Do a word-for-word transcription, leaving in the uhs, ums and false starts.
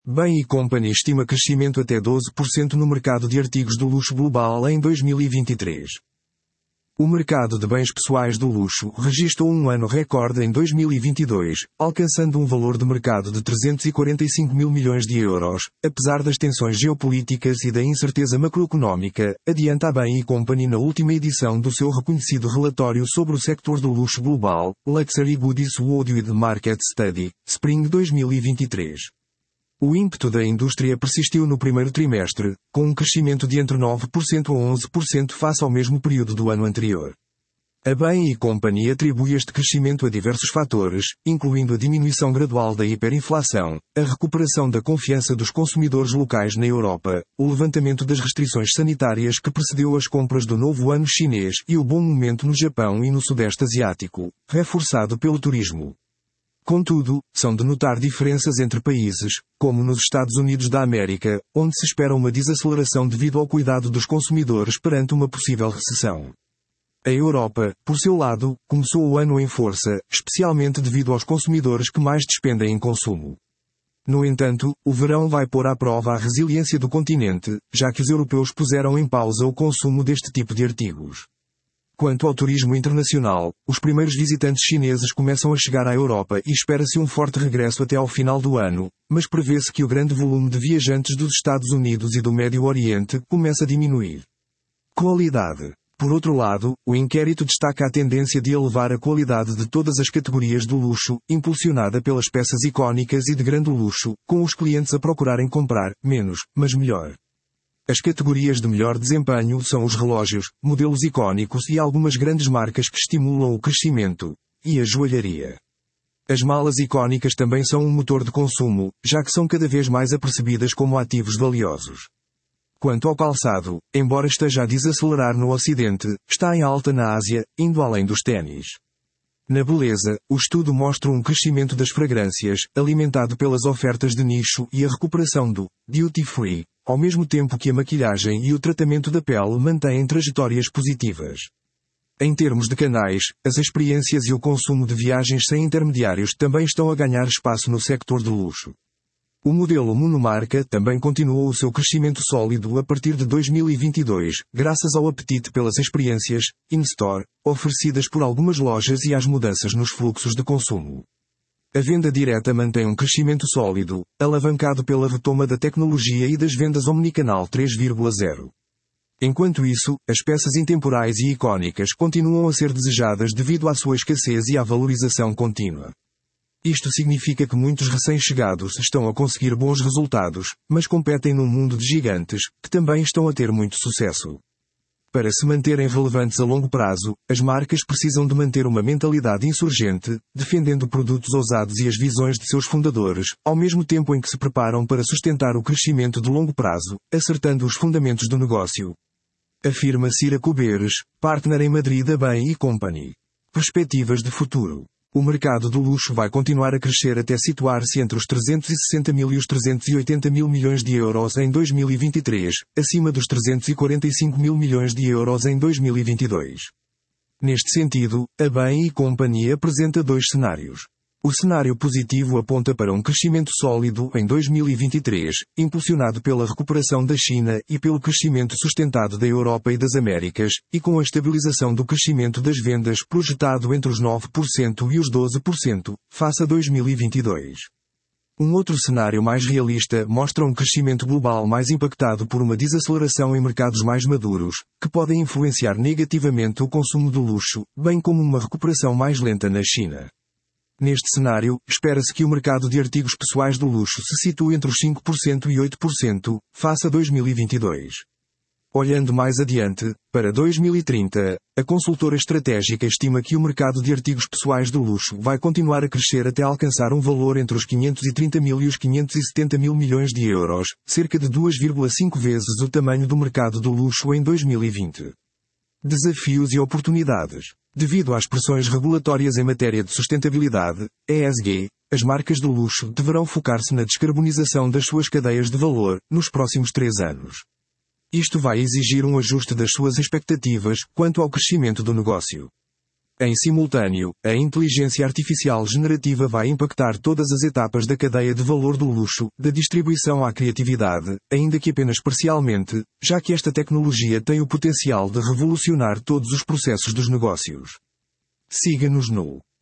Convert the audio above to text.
Bain e Company estima crescimento até doze por cento no mercado de artigos do luxo global em dois mil e vinte e três. O mercado de bens pessoais do luxo registrou um ano recorde em dois mil e vinte e dois, alcançando um valor de mercado de trezentos e quarenta e cinco mil milhões de euros, apesar das tensões geopolíticas e da incerteza macroeconómica, adianta a Bain e Company na última edição do seu reconhecido relatório sobre o sector do luxo global, Luxury Goods Worldwide Market Study, Spring dois mil e vinte e três. O ímpeto da indústria persistiu no primeiro trimestre, com um crescimento de entre nove por cento a onze por cento face ao mesmo período do ano anterior. A Bain e Company atribui este crescimento a diversos fatores, incluindo a diminuição gradual da hiperinflação, a recuperação da confiança dos consumidores locais na Europa, o levantamento das restrições sanitárias que precedeu as compras do novo ano chinês e o bom momento no Japão e no Sudeste Asiático, reforçado pelo turismo. Contudo, são de notar diferenças entre países, como nos Estados Unidos da América, onde se espera uma desaceleração devido ao cuidado dos consumidores perante uma possível recessão. A Europa, por seu lado, começou o ano em força, especialmente devido aos consumidores que mais despendem em consumo. No entanto, o verão vai pôr à prova a resiliência do continente, já que os europeus puseram em pausa o consumo deste tipo de artigos. Quanto ao turismo internacional, os primeiros visitantes chineses começam a chegar à Europa e espera-se um forte regresso até ao final do ano, mas prevê-se que o grande volume de viajantes dos Estados Unidos e do Médio Oriente começa a diminuir. Qualidade. Por outro lado, o inquérito destaca a tendência de elevar a qualidade de todas as categorias do luxo, impulsionada pelas peças icónicas e de grande luxo, com os clientes a procurarem comprar menos, mas melhor. As categorias de melhor desempenho são os relógios, modelos icónicos e algumas grandes marcas que estimulam o crescimento, e a joalharia. As malas icónicas também são um motor de consumo, já que são cada vez mais apercebidas como ativos valiosos. Quanto ao calçado, embora esteja a desacelerar no Ocidente, está em alta na Ásia, indo além dos ténis. Na beleza, o estudo mostra um crescimento das fragrâncias, alimentado pelas ofertas de nicho e a recuperação do duty free, ao mesmo tempo que a maquilhagem e o tratamento da pele mantêm trajetórias positivas. Em termos de canais, as experiências e o consumo de viagens sem intermediários também estão a ganhar espaço no sector do luxo. O modelo monomarca também continuou o seu crescimento sólido a partir de dois mil e vinte e dois, graças ao apetite pelas experiências in-store oferecidas por algumas lojas e às mudanças nos fluxos de consumo. A venda direta mantém um crescimento sólido, alavancado pela retoma da tecnologia e das vendas omnicanal três ponto zero. Enquanto isso, as peças intemporais e icónicas continuam a ser desejadas devido à sua escassez e à valorização contínua. Isto significa que muitos recém-chegados estão a conseguir bons resultados, mas competem num mundo de gigantes, que também estão a ter muito sucesso. Para se manterem relevantes a longo prazo, as marcas precisam de manter uma mentalidade insurgente, defendendo produtos ousados e as visões de seus fundadores, ao mesmo tempo em que se preparam para sustentar o crescimento de longo prazo, acertando os fundamentos do negócio. Afirma Cira Cuberes, partner em Madrid da Bain e Company. Perspectivas de futuro. O mercado do luxo vai continuar a crescer até situar-se entre os trezentos e sessenta mil e os trezentos e oitenta mil milhões de euros em dois mil e vinte e três, acima dos trezentos e quarenta e cinco mil milhões de euros em dois mil e vinte e dois. Neste sentido, a Bain e Company apresenta dois cenários. O cenário positivo aponta para um crescimento sólido em dois mil e vinte e três, impulsionado pela recuperação da China e pelo crescimento sustentado da Europa e das Américas, e com a estabilização do crescimento das vendas projetado entre os nove por cento e os doze por cento, face a dois mil e vinte e dois. Um outro cenário mais realista mostra um crescimento global mais impactado por uma desaceleração em mercados mais maduros, que podem influenciar negativamente o consumo do luxo, bem como uma recuperação mais lenta na China. Neste cenário, espera-se que o mercado de artigos pessoais do luxo se situe entre os cinco por cento e oito por cento, face a dois mil e vinte e dois. Olhando mais adiante, para dois mil e trinta, a consultora estratégica estima que o mercado de artigos pessoais do luxo vai continuar a crescer até alcançar um valor entre os quinhentos e trinta mil e os quinhentos e setenta mil milhões de euros, cerca de duas vírgula cinco vezes o tamanho do mercado do luxo em dois mil e vinte. Desafios e oportunidades. Devido às pressões regulatórias em matéria de sustentabilidade, E S G, as marcas do luxo deverão focar-se na descarbonização das suas cadeias de valor, nos próximos três anos. Isto vai exigir um ajuste das suas expectativas quanto ao crescimento do negócio. Em simultâneo, a inteligência artificial generativa vai impactar todas as etapas da cadeia de valor do luxo, da distribuição à criatividade, ainda que apenas parcialmente, já que esta tecnologia tem o potencial de revolucionar todos os processos dos negócios. Siga-nos no